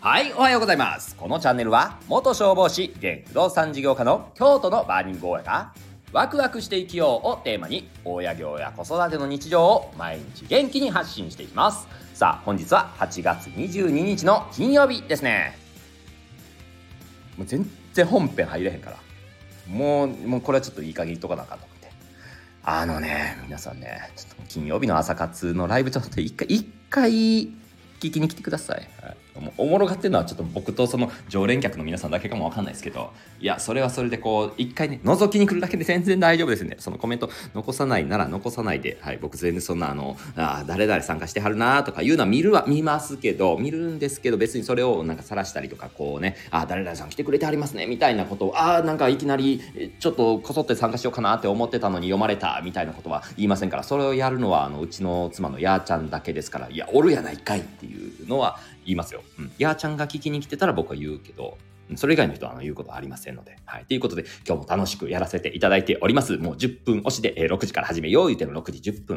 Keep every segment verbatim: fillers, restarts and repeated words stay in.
はい、おはようございます。このチャンネルは元消防士現不動産事業家の京都のバーニング親がワクワクして生きようをテーマに親業や子育ての日常を毎日元気に発信していきます。さあ本日ははちがつにじゅうににちの金曜日ですね。もう全然本編入れへんからもう、もうこれはちょっといい加減言っとかなあかんと思って、あのね皆さんね、ちょっと金曜日の朝活のライブちょっと一回一回聞きに来てください。はい、おもろがってるのはちょっと僕とその常連客の皆さんだけかもわかんないですけど、いやそれはそれでこう一回ね覗きに来るだけで全然大丈夫ですね。そのコメント残さないなら残さないで、はい、僕全然そんなあのあ誰々参加してはるなとかいうのは見るは見ますけど見るんですけど、別にそれをなんか晒したりとかこうね、あ誰々さん来てくれてはりますねみたいなことを、あなんかいきなりちょっとこそって参加しようかなって思ってたのに読まれたみたいなことは言いませんから、それをやるのはあのうちの妻のやーちゃんだけですから、いやおるやないかいっていうのは言いますよ。うん、やーちゃんが聞きに来てたら僕は言うけど、それ以外の人はあの言うことはありませんので、はい。ということで今日も楽しくやらせていただいております。もうじゅっぷん押しで、えー、ろくじから始めよう言うてのろくじじゅっぷん、うん、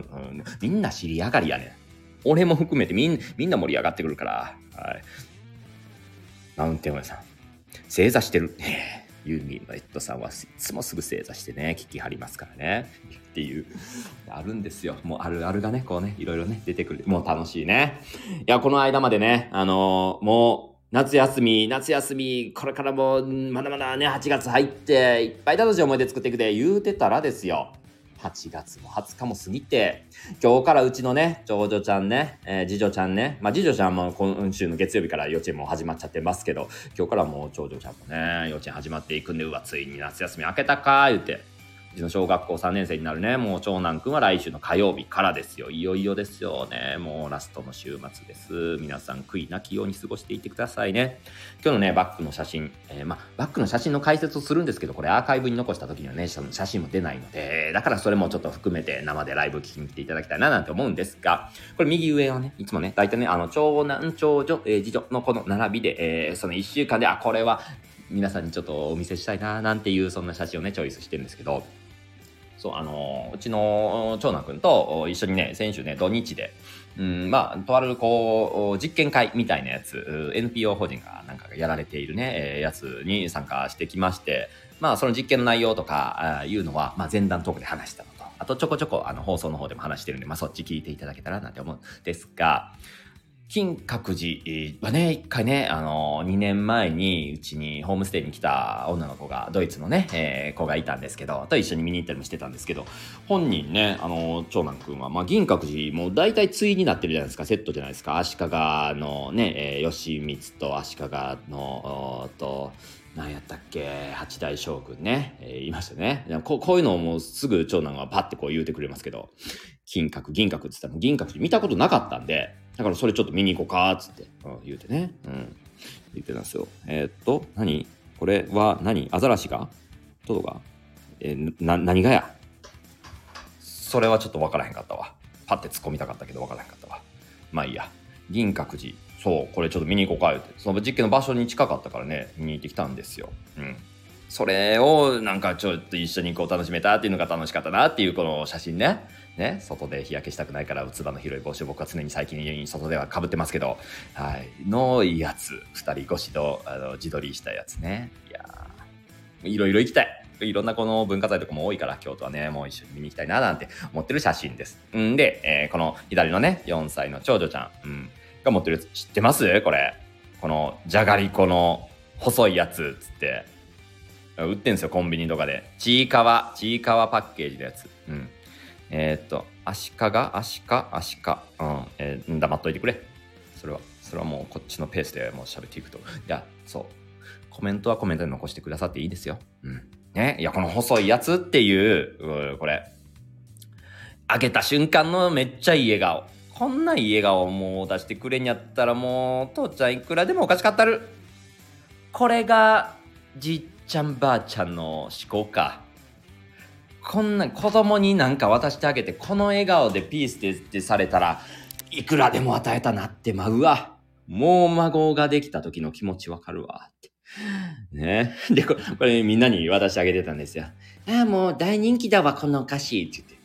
みんな知り上がりやねん。俺も含めてみんみんな盛り上がってくるから、はい。マウンテン親さん正座してる。ユーミンのエッドさんはいつもすぐ正座してね聞きはりますからねっていうあるんですよ。もうあるあるがねこうねいろいろね出てくる。もう楽しいね。いやこの間までねあのー、もう夏休み夏休みこれからもまだまだねはちがつ入っていっぱい楽しい思い出作っていくで言うてたらですよ、はちがつもはつかも過ぎて、今日からうちのね長女ちゃんね、えー、次女ちゃんね、まあ次女ちゃんも今週の月曜日から幼稚園も始まっちゃってますけど、今日からもう長女ちゃんもね幼稚園始まっていくんで、うわついに夏休み明けたか言ってうちの小学校さんねん生になるねもう長男くんは来週の火曜日からですよ。いよいよですよね。もうラストの週末です。皆さん悔いなきように過ごしていってくださいね。今日のねバックの写真、えー、まあバックの写真の解説をするんですけど、これアーカイブに残した時にはねその写真も出ないので、だからそれもちょっと含めて生でライブ聞きに来ていただきたいななんて思うんですが、これ右上はねいつもね大体ねあの長男長女、えー、次女のこの並びで、えー、そのいっしゅうかんであこれは皆さんにちょっとお見せしたいななんていうそんな写真をねチョイスしてるんですけど、そうあのうちの長男くんと一緒にね先週ね土日で、うんまあとあるこう実験会みたいなやつ エヌピーオー 法人がなんかやられているね、えー、やつに参加してきまして、まあその実験の内容とかあいうのは、まあ、前段トークで話したのと、あとちょこちょこあの放送の方でも話してるんで、まあそっち聞いていただけたらなって思うんですが、金閣寺はね一回ねあのにねんまえにうちにホームステイに来た女の子がドイツのね、えー、子がいたんですけど、と一緒に見に行ったりもしてたんですけど、本人ねあの長男くんは、まあ、銀閣寺もう大体対になってるじゃないですか、セットじゃないですか。足利のね、えー、義満と足利のと何やったっけ八代将軍ね、えー、いましたね。こう、こういうのをもうすぐ長男はパッてこう言うてくれますけど、金閣銀閣って言ったら銀閣寺見たことなかったんで、だからそれちょっと見に行こうかっつって、うん、言うてね、うん、言ってたんですよ。えー、っと何これは何アザラシがトドが、えー、な何がやそれはちょっと分からへんかったわ。パッて突っ込みたかったけど分からへんかったわ。まあいいや。銀閣寺、そうこれちょっと見に行こうか言って、その実験の場所に近かったからね見に行ってきたんですよ。うん。それをなんかちょっと一緒にこう楽しめたっていうのが楽しかったなっていうこの写真ね。ね、外で日焼けしたくないからつばの広い帽子を僕は常に最近外では被ってますけど、はい、のいいやつふたり越しのあの自撮りしたやつね。いやいろいろ行きたい。いろんなこの文化財とかも多いから京都はねもう一緒に見に行きたいななんて思ってる写真です。んで、えー、この左のねよんさいの長女ちゃん、うん、が持ってるやつ知ってます？これこのじゃがりこの細いやつつって売ってんすよコンビニとかで。ちいかわちいかわパッケージのやつ。うんえー、っと足利足利足利うん、えー、黙っといてくれ。それはそれはもうこっちのペースでもう喋っていくと。いやそうコメントはコメントで残してくださっていいですよ。うんね、いやこの細いやつっていうこれ開けた瞬間のめっちゃいい笑顔、こんないい笑顔をもう出してくれんやったらもう父ちゃんいくらでもおかしかったる。これがじっちゃんばあちゃんの思考か。こんな子供になんか渡してあげてこの笑顔でピースってされたらいくらでも与えたなってまうわ。もう孫ができた時の気持ちわかるわってね。でこれ、これみんなに渡してあげてたんですよ。ああもう大人気だわこのお菓子って言って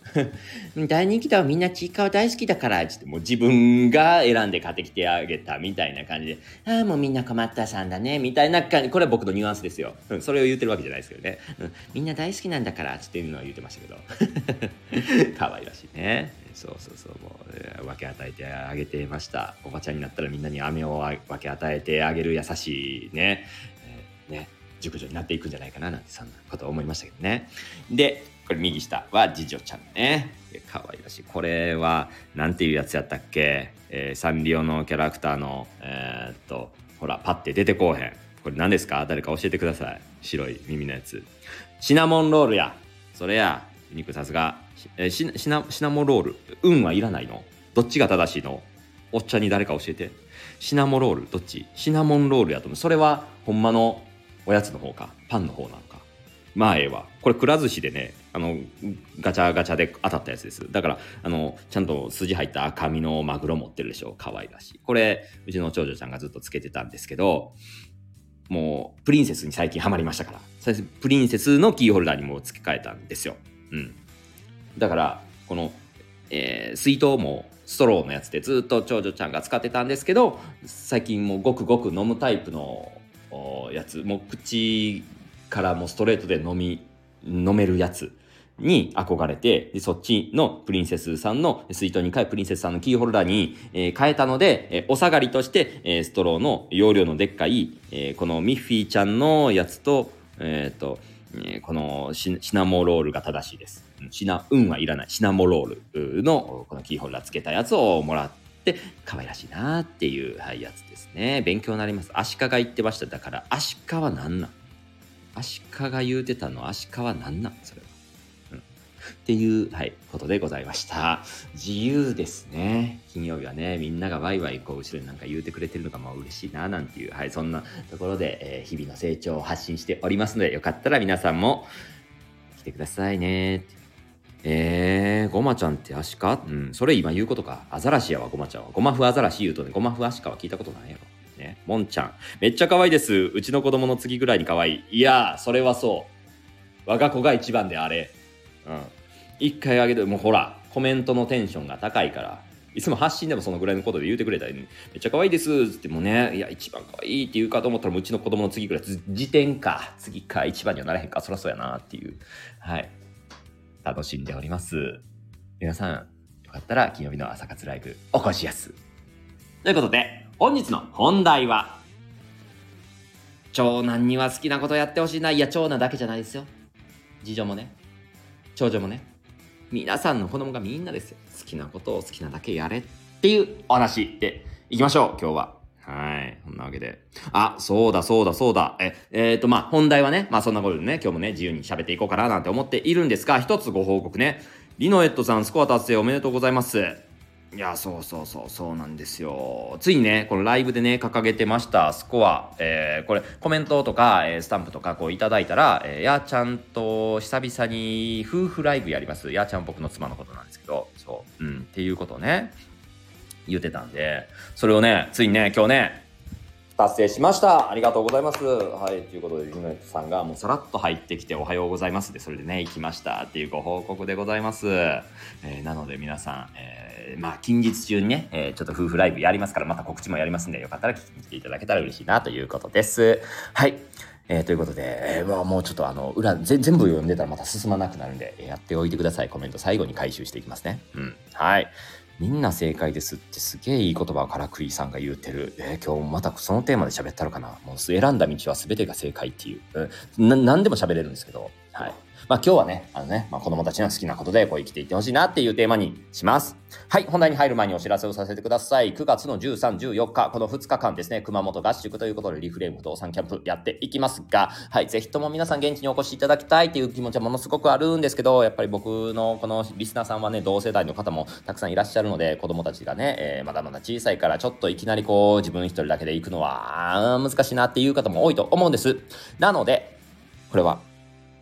大人気だわ、みんなちいかわ大好きだから、つってもう自分が選んで買ってきてあげたみたいな感じで、ああ、もうみんな困ったさんだね、みたいな感じ、これは僕のニュアンスですよ。うん、それを言ってるわけじゃないですけどね。うん、みんな大好きなんだから、つっていうのは言ってましたけど。可愛らしいね。そうそうそう、もう、えー分け与えてあげてました。おばちゃんになったらみんなに飴を分け与えてあげる優しいね、えー、ね、熟女になっていくんじゃないかななんてそんなこと思いましたけどね。で、これ右下は次女ちゃんね。可愛らしい。これはなんていうやつやったっけ、えー、サンリオのキャラクターのえー、っとほらパッて出てこうへん。これ何ですか？誰か教えてください。白い耳のやつ。シナモンロールや。それや。肉さすが、えー、シ, シ, ナシナモンロール。運はいらないの？どっちが正しいの？おっちゃんに誰か教えて。シナモロールどっち？シナモンロールやと思う。それはほんまのおやつの方かパンの方なのか。まあええわ。これくら寿司でね、あのガチャガチャで当たったやつです。だからあのちゃんと筋入った赤身のマグロ持ってるでしょ。可愛らしい。これうちの長女ちゃんがずっとつけてたんですけど、もうプリンセスに最近ハマりましたから、プリンセスのキーホルダーにも付け替えたんですよ。うん。だからこの、えー、水筒もストローのやつでずっと長女ちゃんが使ってたんですけど、最近もうごくごく飲むタイプのやつ、もう口からもストレートで飲み飲めるやつに憧れて、でそっちのプリンセスさんの水筒に変えプリンセスさんのキーホルダーに、えー、変えたので、えー、お下がりとして、えー、ストローの容量のでっかい、えー、このミッフィーちゃんのやつと、えーとえー、このシナモロールが正しいです。シナ運はいらないシナモロールのこのキーホルダーつけたやつをもらって可愛らしいなっていう、はい、やつですね。勉強になります。アシカが言ってました。だからアシカは何なん？アシカが言うてたのアシカは何なんそれは、うん、っていう、はい、ことでございました。自由ですね。金曜日はね、みんながワイワイこう後ろになんか言うてくれてるのがまあ嬉しいななんていう、はい、そんなところで、えー、日々の成長を発信しておりますので、よかったら皆さんも来てくださいね。えー、ゴマちゃんってアシカ？うん、それ今言うことか。アザラシやわ、ゴマちゃんは。ゴマフアザラシ言うとね、ゴマフアシカは聞いたことないやろ。ね、モンちゃん。めっちゃ可愛いです。うちの子供の次ぐらいに可愛い。いやー、それはそう。我が子が一番であれ。うん。一回あげて、もうほら、コメントのテンションが高いから、いつも発信でもそのぐらいのことで言うてくれたり、ね、めっちゃ可愛いですってもうね、いや、一番可愛いって言うかと思ったら、うちの子供の次ぐらい、時点か、次か、一番にはなれへんか、そらそうやなっていう。はい。楽しんでおります。皆さん、よかったら金曜日の朝活ライブお越しやす。ということで、本日の本題は、長男には好きなことやってほしいな。いや、長男だけじゃないですよ。次女もね、長女もね、皆さんの子供がみんなですよ。好きなことを好きなだけやれっていうお話でいきましょう、今日は。はい。こんなわけで。あ、そうだそうだそうだ。え、えーと、まあ、本題はね、まあ、そんなことでね、今日もね、自由に喋っていこうかななんて思っているんですが、一つご報告ね。リノエットさん、スコア達成おめでとうございます。いや、そうそうそう、そうなんですよ。ついにね、このライブでね、掲げてました、スコア。えー、これ、コメントとか、えー、スタンプとか、こういただいたら、えー、やーちゃんと久々に夫婦ライブやります。やーちゃん僕の妻のことなんですけど、そう、うん、っていうことをね、言ってたんで、それをね、ついにね、今日ね、達成しました。ありがとうございます。はい、ということで、リノエットさんがもうさらっと入ってきて、おはようございますで、それでね、行きましたっていうご報告でございます。えー、なので皆さん、えー、まあ、近日中にね、えー、ちょっと夫婦ライブやりますから、また告知もやりますんで、よかったら聞きに来ていただけたら嬉しいなということです。はい。えー、ということで、えー、もうちょっとあの裏全部読んでたらまた進まなくなるんで、やっておいてください。コメント最後に回収していきますね。うん。はい。みんな正解ですってすげえいい言葉をカラクリさんが言ってる。えー、今日またそのテーマで喋ったのかな。もう選んだ道は全てが正解っていう。うん、な何でも喋れるんですけど。はい。まあ今日はね、あのね、まあ子供たちの好きなことでこう生きていってほしいなっていうテーマにします。はい、本題に入る前にお知らせをさせてください。くがつのじゅうさん、じゅうよっか、このふつかかんですね、熊本合宿ということでリフレーム不動産キャンプやっていきますが、はい、ぜひとも皆さん現地にお越しいただきたいっていう気持ちはものすごくあるんですけど、やっぱり僕のこのリスナーさんはね、同世代の方もたくさんいらっしゃるので、子供たちがね、えー、まだまだ小さいからちょっといきなりこう自分一人だけで行くのは難しいなっていう方も多いと思うんです。なので、これは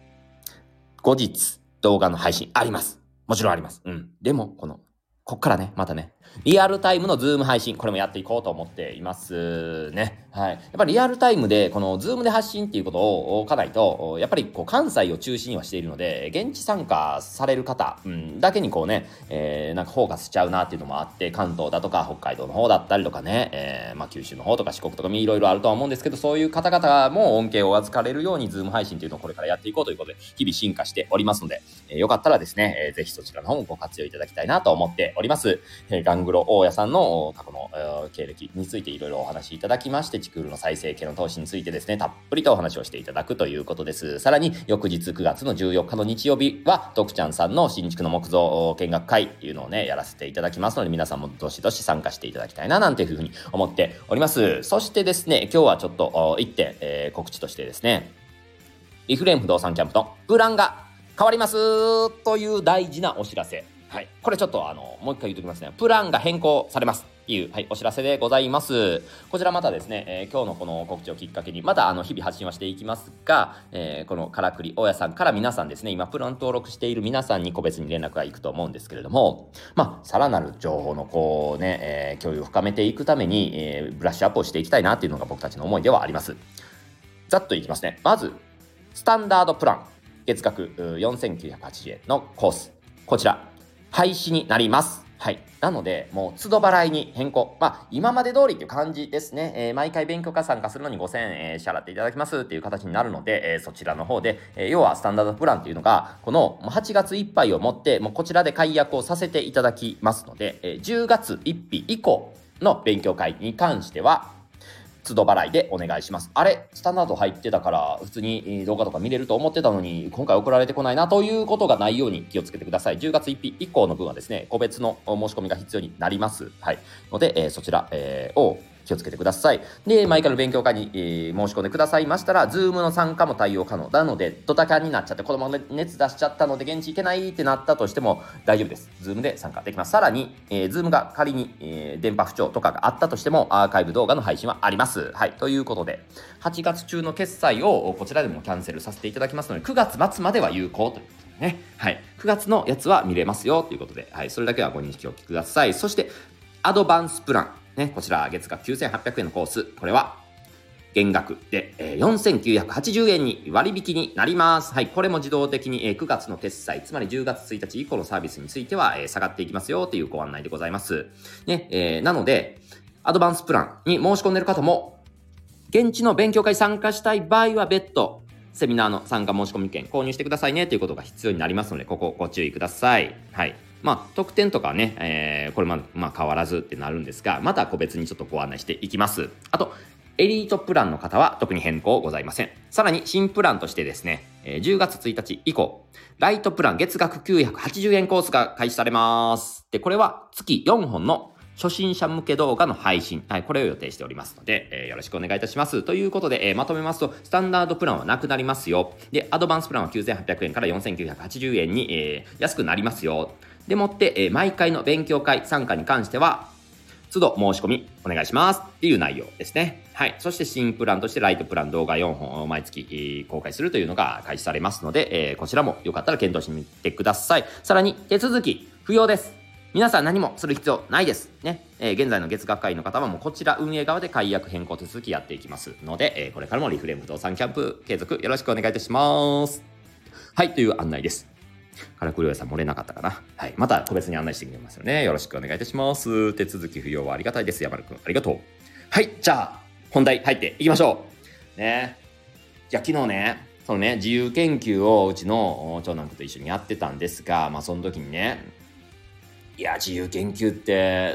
後日動画の配信あります。もちろんあります。うん。でも、この、こっからね、またね、 リアルタイムのズーム配信、これもやっていこうと思っていますね。はい。やっぱりリアルタイムで、このズームで発信っていうことを置かないと、やっぱりこう関西を中心にはしているので、現地参加される方、うん、だけにこうね、えー、なんかフォーカスしちゃうなっていうのもあって、関東だとか北海道の方だったりとかね、えー、まあ九州の方とか四国とかいろいろあるとは思うんですけど、そういう方々も恩恵を預かれるようにズーム配信っていうのをこれからやっていこうということで、日々進化しておりますので、えー、よかったらですね、えー、ぜひそちらの方もご活用いただきたいなと思っております。えー、ガングロ大家さんの過去の、えー、経歴についていろいろお話しいただきまして、チクールの再生系の投資についてですね、たっぷりとお話をしていただくということです。さらに翌日くがつのじゅうよっかの日曜日は徳ちゃんさんの新築の木造見学会っていうのをねやらせていただきますので、皆さんもどしどし参加していただきたいななんていうふうに思っております。そしてですね、今日はちょっといってん、えー、告知としてですね、リフレーム不動産キャンプのプランが変わりますという大事なお知らせ。はい、これちょっとあのもう一回言っておきますね。プランが変更されますっていう、はい、お知らせでございます。こちらまたですね、えー、今日のこの告知をきっかけにまたあの日々発信はしていきますが、えー、このからくり大家さんから皆さんですね、今プラン登録している皆さんに個別に連絡がいくと思うんですけれども、まあさらなる情報のこうね、えー、共有を深めていくために、えー、ブラッシュアップをしていきたいなっていうのが僕たちの思いではあります。ざっといきますね。まずスタンダードプラン月額よんせんきゅうひゃくはちじゅうえんのコース、こちら廃止になります。はい。なので、もう、都度払いに変更。まあ、今まで通りっていう感じですね。えー、毎回勉強会参加するのにごせんえん、えー、支払っていただきますっていう形になるので、えー、そちらの方で、えー、要はスタンダードプランっていうのが、このはちがついっぱいをもって、もうこちらで解約をさせていただきますので、えー、じゅうがつついたち以降の勉強会に関しては、都度払いでお願いします。あれスタンダード入ってたから普通に動画とか見れると思ってたのに今回送られてこないなということがないように気をつけてください。じゅうがつついたち以降の分はですね、個別の申し込みが必要になります。はい。ので、えー、そちら、えー、を気をつけてください。で、毎回の勉強会に、えー、申し込んでくださいましたら、ズームの参加も対応可能なので、ドタキャンになっちゃって、子供が熱出しちゃったので、現地行けないってなったとしても大丈夫です。ズームで参加できます。さらに、えー、ズームが仮に、えー、電波不調とかがあったとしても、アーカイブ動画の配信はあります。はい。ということで、はちがつ中の決済をこちらでもキャンセルさせていただきますので、くがつ末までは有効ということでね。はい。くがつのやつは見れますよということで、はい。それだけはご認識おきください。そして、アドバンスプラン。ね、こちら月額きゅうせんはっぴゃくえんのコース、これは減額で、えー、よんせんきゅうひゃくはちじゅうえんに割引になります。はい、これも自動的に、えー、くがつの決済、つまりじゅうがつついたち以降のサービスについては、えー、下がっていきますよというご案内でございます。ね、えー、なので、アドバンスプランに申し込んでいる方も、現地の勉強会参加したい場合は別途、セミナーの参加申し込み券購入してくださいねということが必要になりますので、ここご注意ください。はい。まあ、特典とかね、えー、これまで、まあ、変わらずってなるんですが、また個別にちょっとご案内していきます。あと、エリートプランの方は特に変更ございません。さらに新プランとしてですね、じゅうがつついたち以降、ライトプラン月額きゅうひゃくはちじゅうえんコースが開始されます。で、これは月よんほんの初心者向け動画の配信、はい、これを予定しておりますので、えー、よろしくお願いいたします。ということで、えー、まとめますと、スタンダードプランはなくなりますよ。で、アドバンスプランはきゅうせんはっぴゃくえんからよんせんきゅうひゃくはちじゅうえんに、えー、安くなりますよ。でもって、えー、毎回の勉強会参加に関しては、都度申し込みお願いしますっていう内容ですね。はい。そして新プランとしてライトプラン動画よんほんを毎月、えー、公開するというのが開始されますので、えー、こちらもよかったら検討してみてください。さらに手続き不要です。皆さん何もする必要ないですね。えー、現在の月額会員の方はもうこちら運営側で解約変更手続きやっていきますので、えー、これからもリフレーム不動産キャンプ継続よろしくお願いいたします。はい、という案内です。からくりおやさん漏れなかったかな。はい。また個別に案内してくれますよね。よろしくお願いいたします。手続き不要はありがたいです。山田くん、ありがとう。はい。じゃあ、本題入っていきましょう。ね。じゃあ、昨日ね、そのね、自由研究をうちの長男くんと一緒にやってたんですが、まあ、その時にね、いや、自由研究って、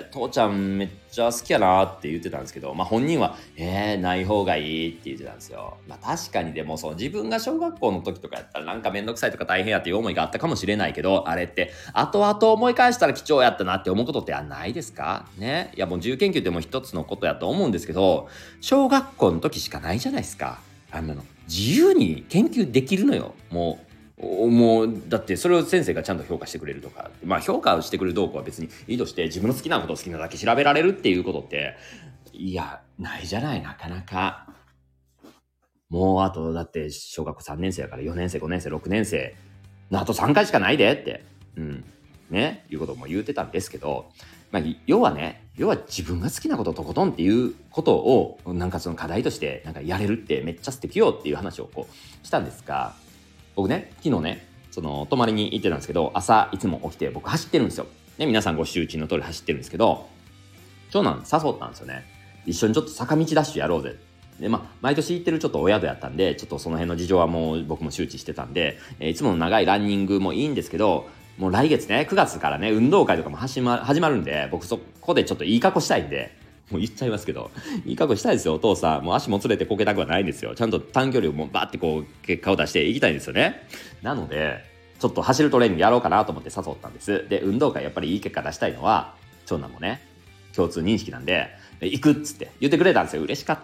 父ちゃんめっちゃ好きやなって言ってたんですけど、まあ本人は、えー、ない方がいいって言ってたんですよ。まあ確かにでも、その自分が小学校の時とかやったらなんかめんどくさいとか大変やっていう思いがあったかもしれないけど、あれって、後々思い返したら貴重やったなって思うことってないですかね。いやもう自由研究ってもう一つのことやと思うんですけど、小学校の時しかないじゃないですか。あんなの。自由に研究できるのよ。もう。もうだってそれを先生がちゃんと評価してくれるとか、まあ評価をしてくれるどうかは別にいいとして、自分の好きなことを好きなだけ調べられるっていうことっていやないじゃない。なかなか。もうあとだって小学校さんねん生だからよねん生ごねん生ろくねん生あとさんかいしかないでってうんねいうことも言うてたんですけど、 まあ、要はね、要は自分が好きなこととことんっていうことをなんかその課題としてなんかやれるってめっちゃ素敵よっていう話をこうしたんですが、僕ね昨日ねその泊まりに行ってたんですけど、朝いつも起きて僕走ってるんですよ。で皆さんご周知の通り走ってるんですけど、長男誘ったんですよね。一緒にちょっと坂道ダッシュやろうぜ。でまあ、毎年行ってるちょっとお宿やったんで、ちょっとその辺の事情はもう僕も周知してたんで、えー、いつもの長いランニングもいいんですけど、もう来月ねくがつからね運動会とかも始ま始まるんで、僕そこでちょっといい格好したいんで、もう言っちゃいますけど、いい格好したいですよ。お父さんもう足もつれてこけたくはないんですよ。ちゃんと短距離をもうバーってこう結果を出していきたいんですよね。なのでちょっと走るトレーニングやろうかなと思って誘ったんです。で運動会やっぱりいい結果出したいのは長男もね共通認識なんで、行くっつって言ってくれたんですよ。嬉しかった、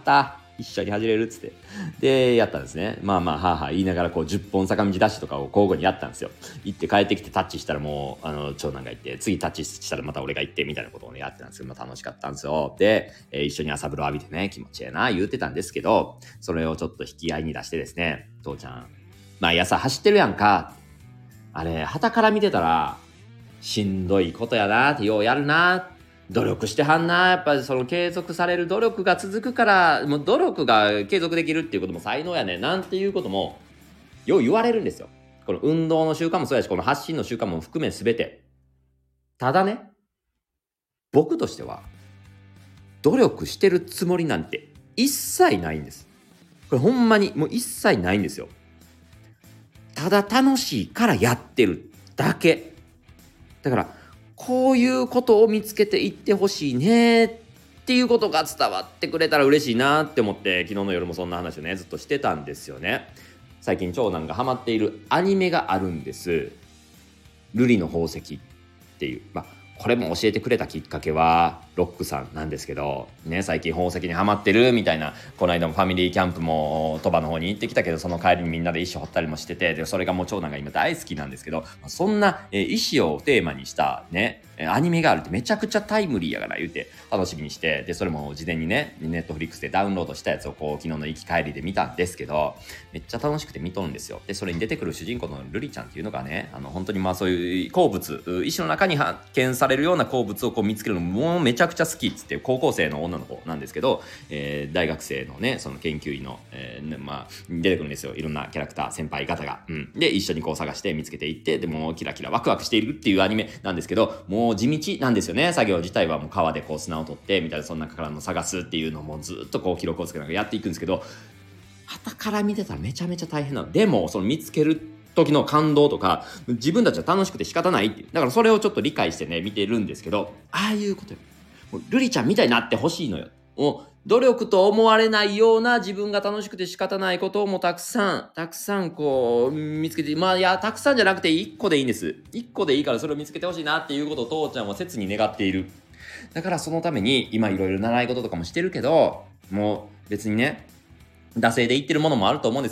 一緒に走れるっつって。でやったんですね。まあまあはあはあ言いながらこうじゅっぽん坂道ダッシュとかを交互にやったんですよ。行って帰ってきてタッチしたらもうあの長男が行って、次タッチしたらまた俺が行ってみたいなことをねやってたんですけど、まあ、楽しかったんですよ。で、えー、一緒に朝風呂浴びてね気持ちええな言うてたんですけど、それをちょっと引き合いに出してですね、父ちゃん毎朝走ってるやんか、あれ傍から見てたらしんどいことやなって、ようやるな、努力してはんな、やっぱりその継続される努力が続くから、もう努力が継続できるっていうことも才能やねなんていうこともよう言われるんですよ。この運動の習慣もそうやし、この発信の習慣も含め全て。ただね、僕としては努力してるつもりなんて一切ないんです。これほんまにもう一切ないんですよ。ただ楽しいからやってるだけだから、こういうことを見つけていってほしいねっていうことが伝わってくれたら嬉しいなって思って、昨日の夜もそんな話をねずっとしてたんですよね。最近長男がハマっているアニメがあるんです。瑠璃の宝石っていう、まあこれも教えてくれたきっかけはロックさんなんですけどね、最近宝石にハマってるみたいな、この間もファミリーキャンプも鳥羽の方に行ってきたけど、その帰りにみんなで石を掘ったりもしてて、でそれがもう長男が今大好きなんですけど、そんな、えー、石をテーマにしたねアニメがあるってめちゃくちゃタイムリーやから言うて楽しみにして、でそれも事前にねネットフリックスでダウンロードしたやつをこう昨日の行き帰りで見たんですけど、めっちゃ楽しくて見とるんですよ。でそれに出てくる主人公のルリちゃんっていうのがね、あの本当にまあそういう鉱物、石の中に発見されるような鉱物をこう見つけるのもうめちゃくちゃ好きっつって、高校生の女の子なんですけど、えー、大学生のねその研究員の、えー、まあ出てくるんですよ、いろんなキャラクター先輩方が、うん、で一緒にこう探して見つけていって、でもうキラキラワクワクしているっていうアニメなんですけど、もう地道なんですよね。作業自体はもう川でこう砂を取ってみたいな、その中からの探すっていうのもずっとこう記録をつけながらやっていくんですけど、傍から見てたらめちゃめちゃ大変なの。でもその見つける時の感動とか自分たちは楽しくて仕方ないっていう、だからそれをちょっと理解してね見てるんですけど、ああいうことよ、もうルリちゃんみたいになってほしいのよ。もう努力と思われないような自分が楽しくて仕方ないことをもうたくさんたくさんこう見つけて、まあいやたくさんじゃなくていっこでいいんです。いっこでいいからそれを見つけてほしいなっていうことを父ちゃんは切に願っている。だからそのために今いろいろ習い事とかもしてるけど、もう別にね惰性で言ってるものもあると思うんです。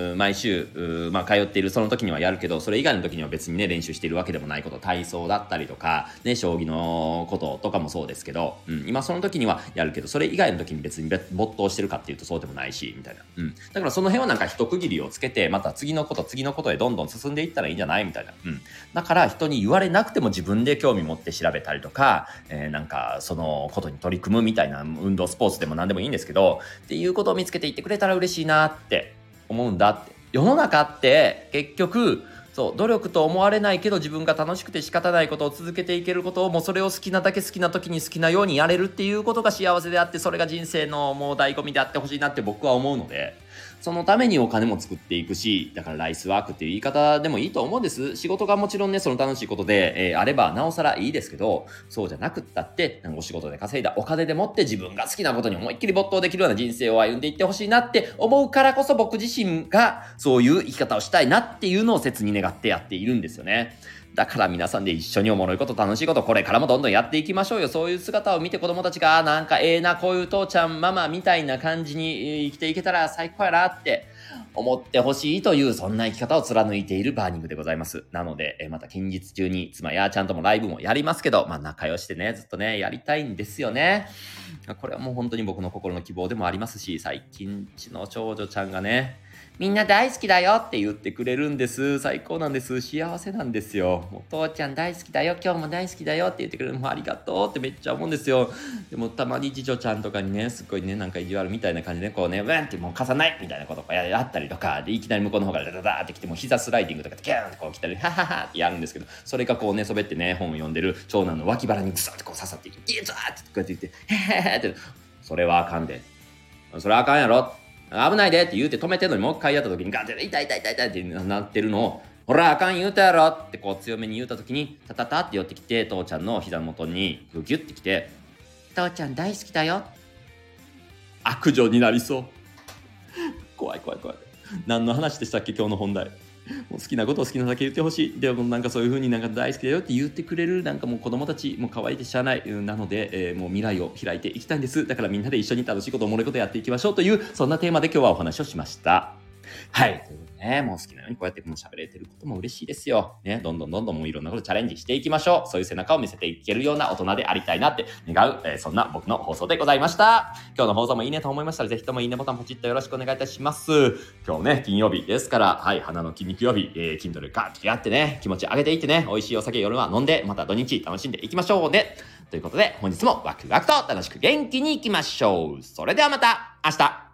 毎週、まあ、通っているその時にはやるけど、それ以外の時には別にね練習しているわけでもないこと、体操だったりとか、ね、将棋のこととかもそうですけど、うん、今その時にはやるけど、それ以外の時に別に没頭してるかっていうとそうでもないしみたいな、うん、だからその辺はなんか一区切りをつけて、また次のこと次のことへどんどん進んでいったらいいんじゃないみたいな、うん、だから人に言われなくても自分で興味持って調べたりとか、えー、なんかそのことに取り組むみたいな、運動スポーツでも何でもいいんですけどっていうことを見つけていってくれたら嬉しいなって思うんだって。世の中って結局そう努力と思われないけど自分が楽しくて仕方ないことを続けていけることを、もうそれを好きなだけ好きな時に好きなようにやれるっていうことが幸せであって、それが人生のもう醍醐味であってほしいなって僕は思うので、そのためにお金も作っていくし、だからライスワークっていう言い方でもいいと思うんです。仕事がもちろんねその楽しいことで、えー、あればなおさらいいですけど、そうじゃなくったってお仕事で稼いだお金でもって自分が好きなことに思いっきり没頭できるような人生を歩んでいってほしいなって思うからこそ、僕自身がそういう生き方をしたいなっていうのを切に願ってやっているんですよね。だから皆さんで一緒におもろいこと楽しいことこれからもどんどんやっていきましょうよ。そういう姿を見て子供たちがなんかええな、こういう父ちゃんママみたいな感じに生きていけたら最高やなって思ってほしいという、そんな生き方を貫いているバーニングでございます。なのでまた近日中に妻やちゃんともライブもやりますけど、まあ仲良しでねずっとねやりたいんですよね。これはもう本当に僕の心の希望でもありますし、最近うちの長女ちゃんがねみんな大好きだよって言ってくれるんです。最高なんです。幸せなんですよ。お父ちゃん大好きだよ、今日も大好きだよって言ってくれるのもありがとうってめっちゃ思うんですよ。でもたまに次女ちゃんとかにね、すっごいね、なんか意地悪みたいな感じで、こうね、ウェンってもう貸さないみたいなことをやったりとか、で、いきなり向こうの方からダダダーって来て、もう膝スライディングとかでキャーンってこう来たり、ハハハってやるんですけど、それがこうね、そべってね、本を読んでる長男の脇腹にグサッとこう刺さっていて、イエーザーってこうやって言って、ヘヘヘって、それはあかんで。それはあかんやろ。危ないでって言うて止めてんのにもう一回やった時にガンって痛い痛い痛い痛いってなってるのを、ほらあかん言うたやろってこう強めに言うた時に、タタタって寄ってきて、父ちゃんの膝元にギュッてきて、父ちゃん大好きだよ。悪女になりそう。怖い怖い怖い。何の話でしたっけ今日の本題。もう好きなことを好きなだけ言ってほしい。でもなんかそういう風になんか大好きだよって言ってくれるなんかもう子供たちもう可愛いでしゃあない、うん、なので、えー、もう未来を開いていきたいんです。だからみんなで一緒に楽しいことおもろいことやっていきましょうというそんなテーマで今日はお話をしました。はい。ということでね、もう好きなようにこうやってもう喋れてることも嬉しいですよ。ね、どんどんどんどんもういろんなことチャレンジしていきましょう。そういう背中を見せていけるような大人でありたいなって願う、えー、そんな僕の放送でございました。今日の放送もいいねと思いましたら、ぜひともいいねボタンポチッとよろしくお願いいたします。今日ね、金曜日ですから、はい、花の筋肉曜日、えー、Kindle ガーッとやってね、気持ち上げていってね、美味しいお酒夜は飲んで、また土日楽しんでいきましょうね。ということで、本日もワクワクと楽しく元気にいきましょう。それではまた明日。